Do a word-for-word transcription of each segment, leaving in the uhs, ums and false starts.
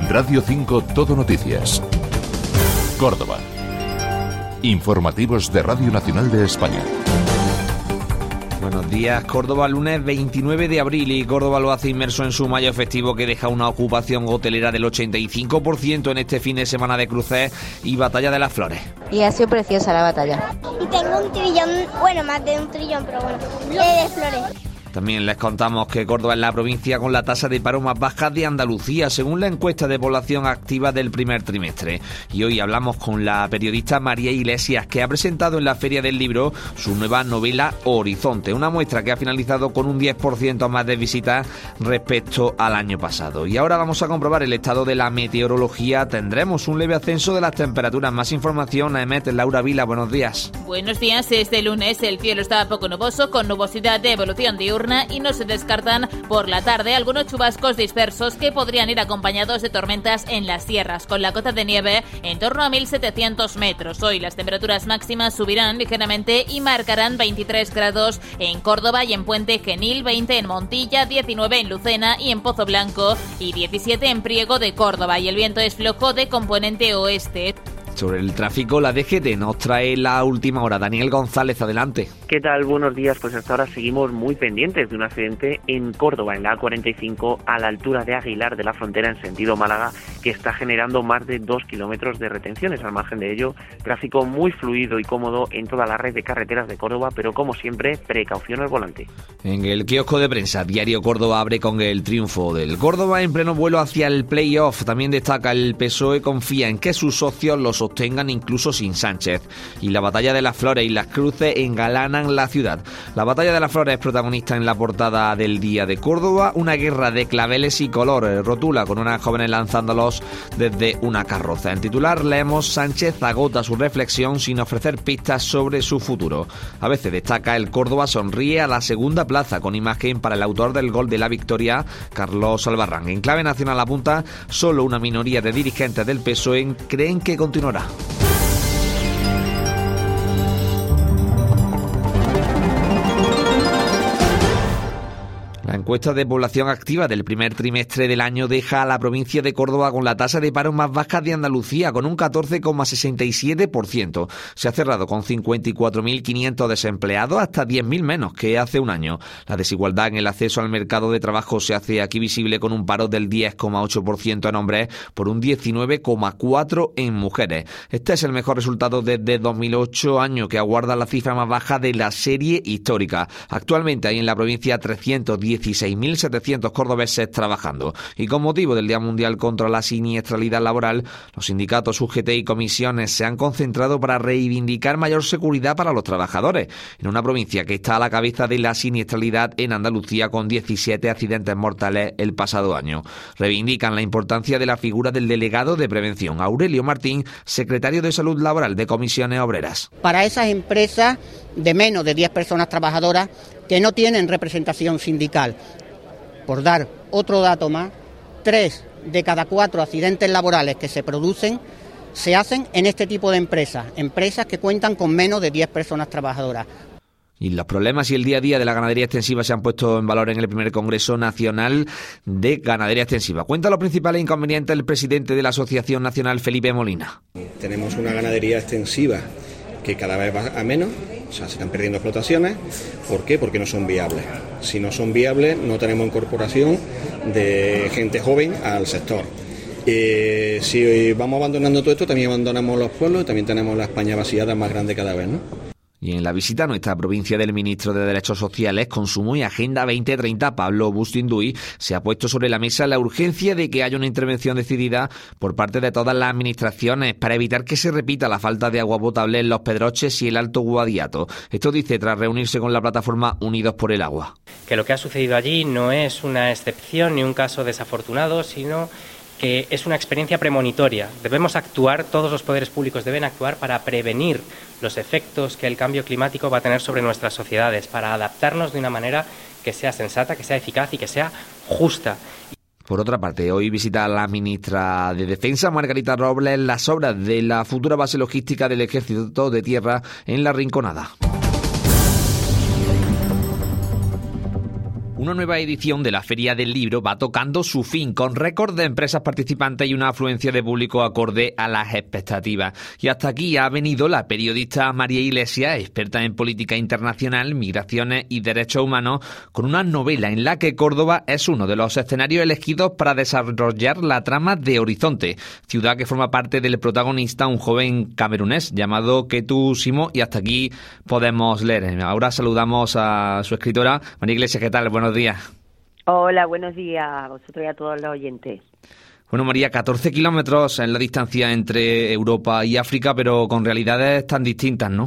Radio cinco Todo Noticias. Córdoba. Informativos de Radio Nacional de España. Buenos días, Córdoba, lunes veintinueve de abril, y Córdoba lo hace inmerso en su mayo festivo, que deja una ocupación hotelera del ochenta y cinco por ciento en este fin de semana de cruces y Batalla de las Flores. Y ha sido preciosa la batalla. Y tengo un trillón, bueno, más de un trillón, pero bueno, de flores. También les contamos que Córdoba es la provincia con la tasa de paro más baja de Andalucía, según la encuesta de población activa del primer trimestre. Y hoy hablamos con la periodista María Iglesias, que ha presentado en la Feria del Libro su nueva novela Horizonte, una muestra que ha finalizado con un diez por ciento más de visitas respecto al año pasado. Y ahora vamos a comprobar el estado de la meteorología. Tendremos un leve ascenso de las temperaturas. Más información a Emet Laura Vila. Buenos días. Buenos días. Este lunes el cielo está poco nuboso, con nubosidad de evolución diurna, y no se descartan por la tarde algunos chubascos dispersos que podrían ir acompañados de tormentas en las sierras, con la cota de nieve en torno a mil setecientos metros. Hoy las temperaturas máximas subirán ligeramente y marcarán veintitrés grados en Córdoba y en Puente Genil, veinte en Montilla, diecinueve en Lucena y en Pozo Blanco y diecisiete en Priego de Córdoba, y el viento es flojo de componente oeste. Sobre el tráfico, la D G T nos trae la última hora. Daniel González, adelante. ¿Qué tal? Buenos días. Pues hasta ahora seguimos muy pendientes de un accidente en Córdoba, en la A cuarenta y cinco, a la altura de Aguilar de la Frontera, en sentido Málaga, que está generando más de dos kilómetros de retenciones. Al margen de ello, tráfico muy fluido y cómodo en toda la red de carreteras de Córdoba, pero como siempre, precaución al volante. En el kiosco de prensa, Diario Córdoba abre con el triunfo del Córdoba en pleno vuelo hacia el play-off. También destaca: el P S O E confía en que sus socios los sostengan incluso sin Sánchez. Y la Batalla de las Flores y las Cruces engalanan la ciudad. La Batalla de las Flores es protagonista en la portada del Día de Córdoba. Una guerra de claveles y color, rotula con unas jóvenes lanzándolos desde una carroza. En titular leemos: Sánchez agota su reflexión sin ofrecer pistas sobre su futuro. A veces destaca: el Córdoba sonríe a la segunda plaza, con imagen para el autor del gol de la victoria, Carlos Albarrán. En clave nacional apunta: solo una minoría de dirigentes del P S O E creen que continuará. La encuesta de población activa del primer trimestre del año deja a la provincia de Córdoba con la tasa de paro más baja de Andalucía, con un catorce coma sesenta y siete por ciento. Se ha cerrado con cincuenta y cuatro mil quinientos desempleados, hasta diez mil menos que hace un año. La desigualdad en el acceso al mercado de trabajo se hace aquí visible, con un paro del diez coma ocho por ciento en hombres por un diecinueve coma cuatro por ciento en mujeres. Este es el mejor resultado desde dos mil ocho, año que aguarda la cifra más baja de la serie histórica. Actualmente hay en la provincia trescientos dieciséis mil setecientos cordobeses trabajando. Y con motivo del Día Mundial contra la Siniestralidad Laboral, los sindicatos U G T y comisiones se han concentrado para reivindicar mayor seguridad para los trabajadores, en una provincia que está a la cabeza de la siniestralidad en Andalucía, con diecisiete accidentes mortales el pasado año. Reivindican la importancia de la figura del delegado de prevención, Aurelio Martín, secretario de Salud Laboral de Comisiones Obreras. Para esas empresas de menos de diez personas trabajadoras que no tienen representación sindical. Por dar otro dato más, tres de cada cuatro accidentes laborales que se producen se hacen en este tipo de empresas, empresas que cuentan con menos de diez personas trabajadoras. Y los problemas y el día a día de la ganadería extensiva se han puesto en valor en el primer Congreso Nacional de Ganadería Extensiva. Cuenta los principales inconvenientes el presidente de la Asociación Nacional, Felipe Molina. Tenemos una ganadería extensiva que cada vez va a menos, o sea, se están perdiendo explotaciones. ¿Por qué? Porque no son viables. Si no son viables, no tenemos incorporación de gente joven al sector. Eh, si vamos abandonando todo esto, también abandonamos los pueblos y también tenemos la España vaciada más grande cada vez, ¿no? Y en la visita a nuestra provincia del ministro de Derechos Sociales, Consumo y Agenda veinte treinta, Pablo Bustinduy, se ha puesto sobre la mesa la urgencia de que haya una intervención decidida por parte de todas las administraciones para evitar que se repita la falta de agua potable en Los Pedroches y el Alto Guadiato. Esto dice tras reunirse con la plataforma Unidos por el Agua. Que lo que ha sucedido allí no es una excepción ni un caso desafortunado, sino que es una experiencia premonitoria. Debemos actuar, todos los poderes públicos deben actuar para prevenir los efectos que el cambio climático va a tener sobre nuestras sociedades, para adaptarnos de una manera que sea sensata, que sea eficaz y que sea justa. Por otra parte, hoy visita a la ministra de Defensa, Margarita Robles, las obras de la futura base logística del Ejército de Tierra en La Rinconada. Una nueva edición de la Feria del Libro va tocando su fin, con récord de empresas participantes y una afluencia de público acorde a las expectativas. Y hasta aquí ha venido la periodista María Iglesias, experta en política internacional, migraciones y derechos humanos, con una novela en la que Córdoba es uno de los escenarios elegidos para desarrollar la trama de Horizonte, ciudad que forma parte del protagonista, un joven camerunés llamado Ketu Simo, y hasta aquí podemos leer. Ahora saludamos a su escritora. María Iglesias, ¿qué tal? Buenos días. Hola, buenos días a vosotros y a todos los oyentes. Bueno, María, catorce kilómetros es la distancia entre Europa y África, pero con realidades tan distintas, ¿no?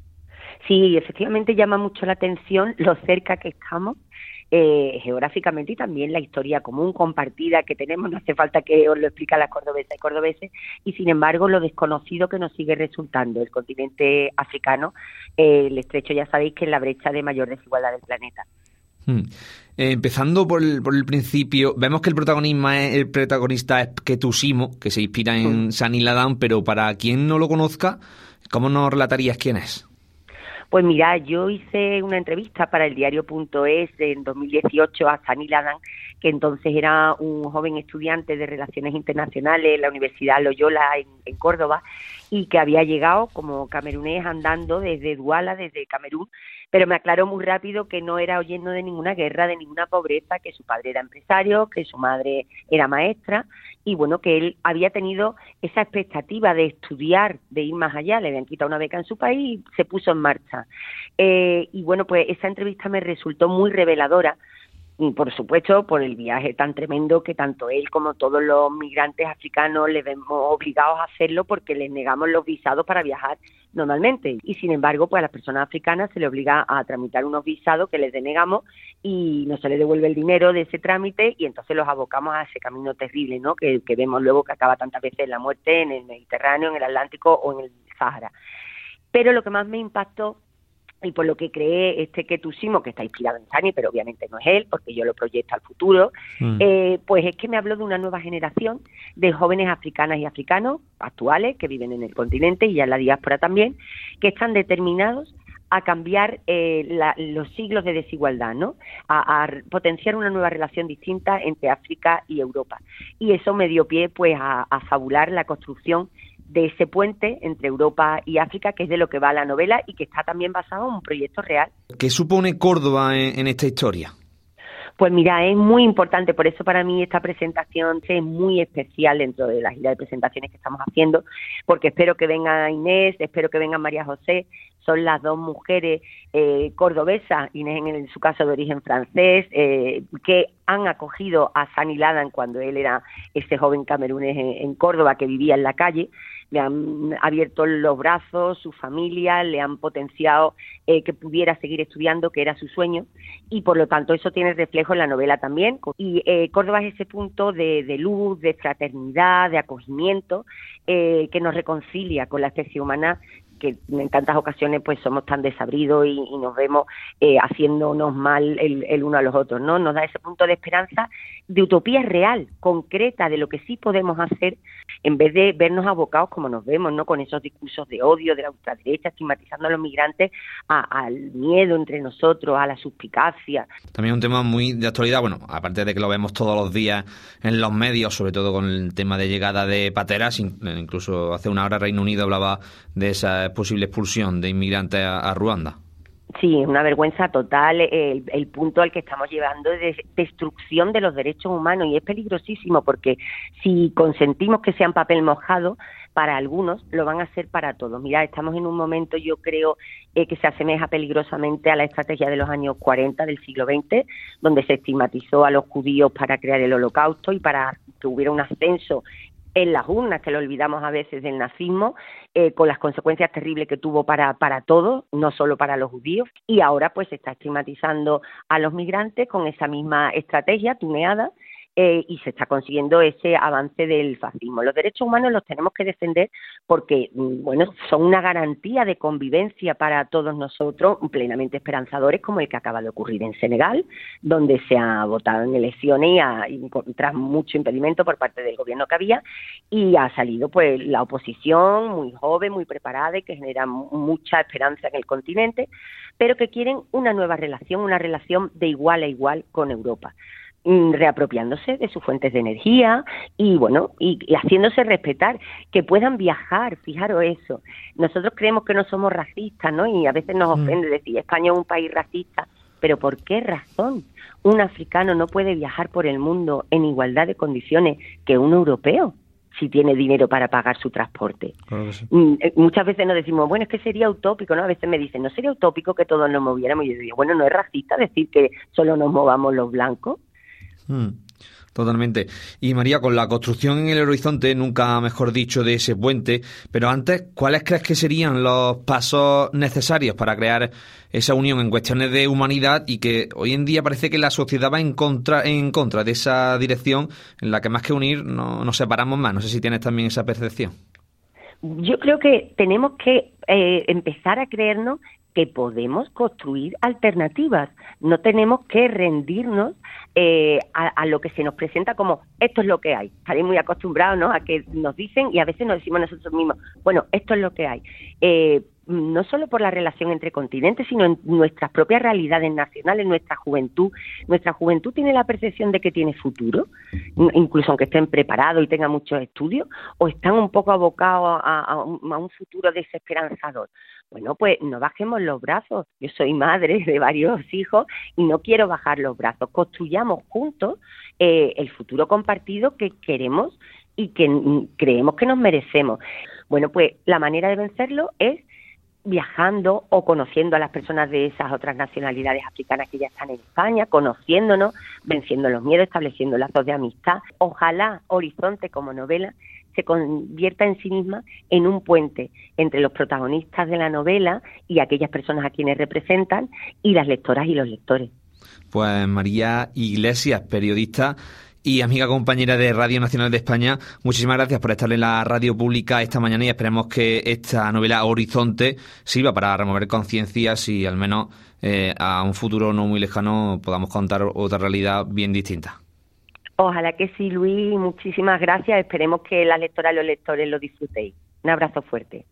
Sí, efectivamente llama mucho la atención lo cerca que estamos eh, geográficamente y también la historia común compartida que tenemos. No hace falta que os lo explique a las cordobesas y cordobeses, y sin embargo lo desconocido que nos sigue resultando el continente africano. Eh, el estrecho, ya sabéis que es la brecha de mayor desigualdad del planeta. Hmm. Eh, empezando por el, por el principio, vemos que el protagonismo es, el protagonista es Ketu Simo, que se inspira en hmm. Sani Ladán, pero para quien no lo conozca, ¿cómo nos relatarías quién es? Pues mira, yo hice una entrevista para el diario punto es en dos mil dieciocho a Sani Ladán, que entonces era un joven estudiante de Relaciones Internacionales en la Universidad Loyola en, en Córdoba, y que había llegado como camerunés andando desde Duala, desde Camerún, pero me aclaró muy rápido que no era oyendo de ninguna guerra, de ninguna pobreza, que su padre era empresario, que su madre era maestra, y bueno, que él había tenido esa expectativa de estudiar, de ir más allá. Le habían quitado una beca en su país y se puso en marcha. Eh, y bueno, pues esa entrevista me resultó muy reveladora, y por supuesto por el viaje tan tremendo que tanto él como todos los migrantes africanos les vemos obligados a hacerlo, porque les negamos los visados para viajar normalmente, y sin embargo pues a las personas africanas se les obliga a tramitar unos visados que les denegamos y no se les devuelve el dinero de ese trámite, y entonces los abocamos a ese camino terrible, ¿no? que, que vemos luego que acaba tantas veces en la muerte en el Mediterráneo, en el Atlántico o en el Sáhara. Pero lo que más me impactó, y por lo que creé este Ketu Simo, que está inspirado en Sani, pero obviamente no es él, porque yo lo proyecto al futuro, mm. eh, pues es que me habló de una nueva generación de jóvenes africanas y africanos actuales que viven en el continente y ya en la diáspora también, que están determinados a cambiar eh, la, los siglos de desigualdad, ¿no? A, a potenciar una nueva relación distinta entre África y Europa. Y eso me dio pie pues a, a fabular la construcción de ese puente entre Europa y África, que es de lo que va la novela y que está también basado en un proyecto real. ¿Qué supone Córdoba en, en esta historia? Pues mira, es muy importante, por eso para mí esta presentación es muy especial dentro de la gira de presentaciones que estamos haciendo, porque espero que venga Inés, espero que venga María José. Son las dos mujeres eh, cordobesas, Inés en, en su caso de origen francés, eh, que han acogido a Sani Ladán cuando él era ese joven camerunés en, en Córdoba que vivía en la calle. Le han abierto los brazos, su familia, le han potenciado eh, que pudiera seguir estudiando, que era su sueño, y por lo tanto eso tiene reflejo en la novela también. Y eh, Córdoba es ese punto de, de luz, de fraternidad, de acogimiento, eh, que nos reconcilia con la especie humana, que en tantas ocasiones pues somos tan desabridos y, y nos vemos eh, haciéndonos mal el, el uno a los otros, ¿no? Nos da ese punto de esperanza, de utopía real, concreta, de lo que sí podemos hacer, en vez de vernos abocados como nos vemos, ¿no? Con esos discursos de odio de la ultraderecha, estigmatizando a los migrantes, a, al miedo entre nosotros, a la suspicacia. También un tema muy de actualidad, bueno, aparte de que lo vemos todos los días en los medios, sobre todo con el tema de llegada de pateras, incluso hace una hora Reino Unido hablaba de esa posible expulsión de inmigrantes a, a Ruanda. Sí, es una vergüenza total el, el punto al que estamos llevando de destrucción de los derechos humanos, y es peligrosísimo porque si consentimos que sean papel mojado para algunos, lo van a hacer para todos. Mira, estamos en un momento, yo creo, eh, que se asemeja peligrosamente a la estrategia de los años cuarenta del siglo veinte, donde se estigmatizó a los judíos para crear el Holocausto y para que hubiera un ascenso en las urnas, que lo olvidamos a veces, del nazismo, eh, con las consecuencias terribles que tuvo para, para todos, no solo para los judíos, y ahora pues se está estigmatizando a los migrantes con esa misma estrategia tuneada, eh, y se está consiguiendo ese avance del fascismo. Los derechos humanos los tenemos que defender porque, bueno, son una garantía de convivencia para todos nosotros, plenamente esperanzadores, como el que acaba de ocurrir en Senegal, donde se ha votado en elecciones y, ha, y tras mucho impedimento por parte del gobierno que había, y ha salido pues la oposición muy joven, muy preparada y que genera mucha esperanza en el continente, pero que quieren una nueva relación, una relación de igual a igual con Europa, reapropiándose de sus fuentes de energía y bueno y, y haciéndose respetar, que puedan viajar. Fijaros eso, nosotros creemos que no somos racistas, ¿no? Y a veces nos ofende decir España es un país racista, pero ¿por qué razón un africano no puede viajar por el mundo en igualdad de condiciones que un europeo si tiene dinero para pagar su transporte? Claro que sí. Muchas veces nos decimos, bueno, es que sería utópico, ¿no? A veces me dicen, ¿no sería utópico que todos nos moviéramos? Y yo digo, bueno, ¿no es racista decir que solo nos movamos los blancos? Mm, totalmente. Y María, con la construcción en el horizonte, nunca mejor dicho, de ese puente, pero antes, ¿cuáles crees que serían los pasos necesarios para crear esa unión en cuestiones de humanidad y que hoy en día parece que la sociedad va en contra, en contra de esa dirección en la que más que unir no, nos separamos más? No sé si tienes también esa percepción. Yo creo que tenemos que eh, empezar a creernos que podemos construir alternativas. No tenemos que rendirnos eh, a, a lo que se nos presenta como esto es lo que hay. Estaréis muy acostumbrados, ¿no?, a que nos dicen y a veces nos decimos nosotros mismos, bueno, esto es lo que hay. Eh, no solo por la relación entre continentes, sino en nuestras propias realidades nacionales, nuestra juventud. Nuestra juventud tiene la percepción de que tiene futuro, incluso aunque estén preparados y tengan muchos estudios, o están un poco abocados a, a, un, a un futuro desesperanzador. Bueno, pues no bajemos los brazos. Yo soy madre de varios hijos y no quiero bajar los brazos. Construyamos juntos eh, el futuro compartido que queremos y que creemos que nos merecemos. Bueno, pues la manera de vencerlo es viajando o conociendo a las personas de esas otras nacionalidades africanas que ya están en España, conociéndonos, venciendo los miedos, estableciendo lazos de amistad. Ojalá Horizonte como novela se convierta en sí misma en un puente entre los protagonistas de la novela y aquellas personas a quienes representan y las lectoras y los lectores. Pues María Iglesias, periodista y amiga compañera de Radio Nacional de España, muchísimas gracias por estar en la radio pública esta mañana y esperemos que esta novela Horizonte sirva para remover conciencias y al menos eh, a un futuro no muy lejano podamos contar otra realidad bien distinta. Ojalá que sí, Luis, muchísimas gracias. Esperemos que las lectoras y los lectores lo disfrutéis. Un abrazo fuerte.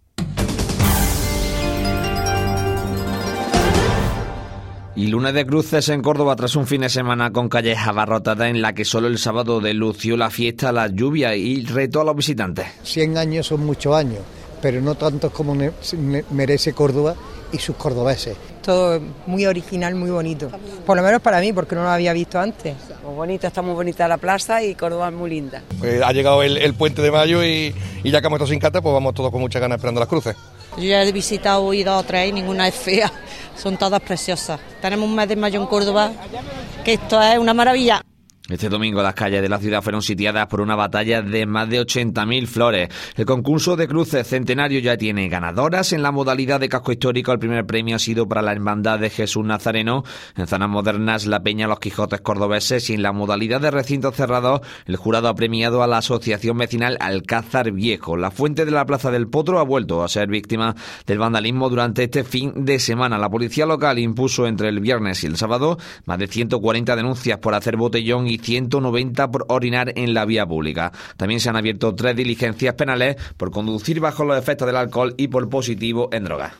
Y lunes de cruces en Córdoba tras un fin de semana con calles abarrotadas en la que solo el sábado delució la fiesta, la lluvia y retó a los visitantes. Cien años son muchos años, pero no tantos como merece Córdoba y sus cordobeses. Todo muy original, muy bonito. Por lo menos para mí, porque no lo había visto antes. Muy bonita, está muy bonita la plaza y Córdoba es muy linda. Pues ha llegado el, el puente de mayo y, y ya que hemos estado sin cata, pues vamos todos con muchas ganas esperando las cruces. Yo ya he visitado hoy dos o tres y ninguna es fea, son todas preciosas. Tenemos un mes de mayo en Córdoba, que esto es una maravilla. Este domingo las calles de la ciudad fueron sitiadas por una batalla de más de ochenta mil flores. El concurso de cruces centenario ya tiene ganadoras. En la modalidad de casco histórico el primer premio ha sido para la Hermandad de Jesús Nazareno. En zonas modernas la Peña Los Quijotes cordobeses y en la modalidad de recintos cerrados el jurado ha premiado a la Asociación Vecinal Alcázar Viejo. La Fuente de la Plaza del Potro ha vuelto a ser víctima del vandalismo durante este fin de semana. La policía local impuso entre el viernes y el sábado más de ciento cuarenta denuncias por hacer botellón y ciento noventa por orinar en la vía pública. También se han abierto tres diligencias penales por conducir bajo los efectos del alcohol y por positivo en drogas.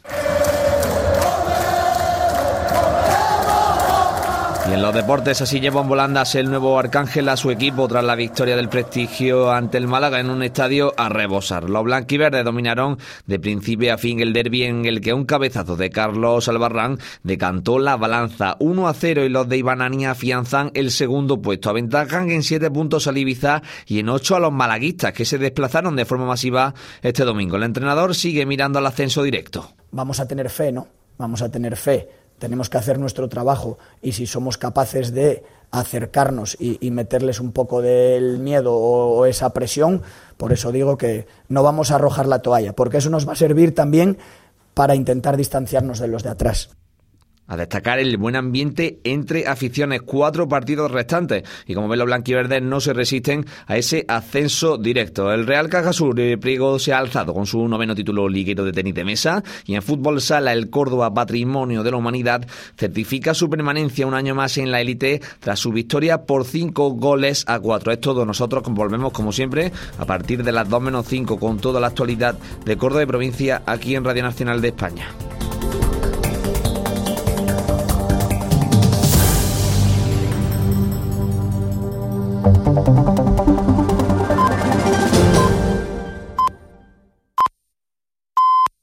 Y en los deportes, así llevó en volandas el nuevo Arcángel a su equipo tras la victoria del Prestigio ante el Málaga en un estadio a rebosar. Los blanquiverdes dominaron de principio a fin el derbi en el que un cabezazo de Carlos Albarrán decantó la balanza uno a cero y los de Ibanani afianzan el segundo puesto. Aventajan en siete puntos al Ibiza y en ocho a los malaguistas que se desplazaron de forma masiva este domingo. El entrenador sigue mirando al ascenso directo. Vamos a tener fe, ¿no? Vamos a tener fe. Tenemos que hacer nuestro trabajo y si somos capaces de acercarnos y, y meterles un poco del miedo o, o esa presión, por eso digo que no vamos a arrojar la toalla, porque eso nos va a servir también para intentar distanciarnos de los de atrás. A destacar el buen ambiente entre aficiones, cuatro partidos restantes, y como ven los blanquiverdes no se resisten a ese ascenso directo. El Real Cajasur de Priego se ha alzado con su noveno título liguero de tenis de mesa, y en fútbol sala el Córdoba, Patrimonio de la Humanidad, certifica su permanencia un año más en la élite tras su victoria por cinco goles a cuatro. Es todo, nosotros volvemos como siempre a partir de las dos menos cinco con toda la actualidad de Córdoba y provincia aquí en Radio Nacional de España. Thank you.